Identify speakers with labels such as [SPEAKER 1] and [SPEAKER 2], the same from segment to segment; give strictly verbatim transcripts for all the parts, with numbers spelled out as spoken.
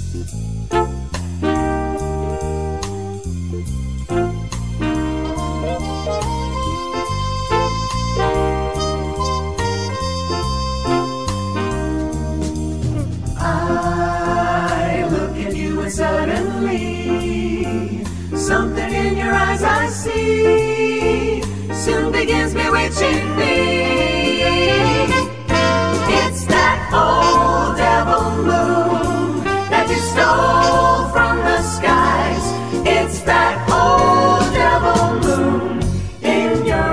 [SPEAKER 1] Suddenly, something in your eyes I see soon begins bewitching me. It's that old devil moon that you stole from the skies. It's that old devil moon in your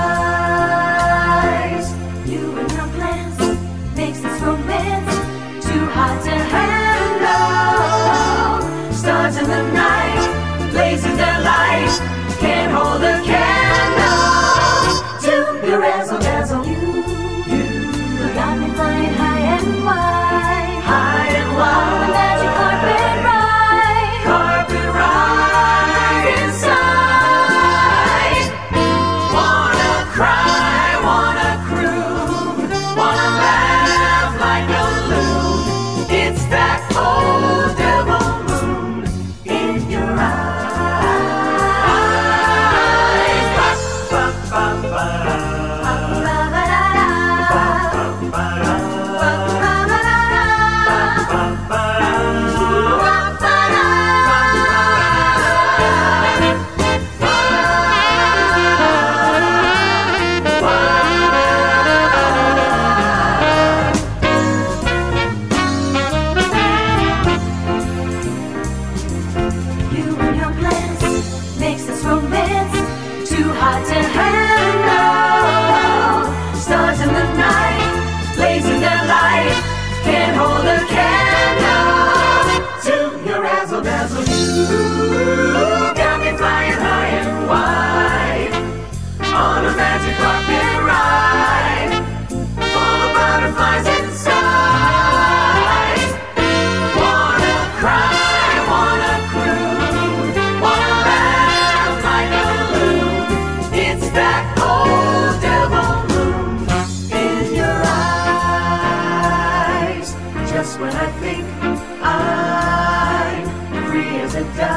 [SPEAKER 1] eyes.
[SPEAKER 2] You and your plans makes this romance too hot to handle.
[SPEAKER 1] Stars in the night, blazing their light, can't hold a candle to your razzle dazzle.
[SPEAKER 2] You, you got me flying high and wide,
[SPEAKER 1] high and
[SPEAKER 2] on
[SPEAKER 1] wide.
[SPEAKER 2] the magic carpet ride,
[SPEAKER 1] Carpet ride inside. Wanna cry, wanna croon, wanna laugh like a loon. It's that old devil moon in your eyes. Ba, ba, ba, ba.
[SPEAKER 2] you and your plans makes this romance too hot to handle.
[SPEAKER 1] Stars in the night, blazing their light, can't hold a candle to your razzle dazzle. You got me flying high and wide on a magic carpet ride, full of butterflies inside. Wanna cry, wanna croon, wanna laugh like a loon. It's that old devil moon in your eyes. Just when I think I'm free as a dove,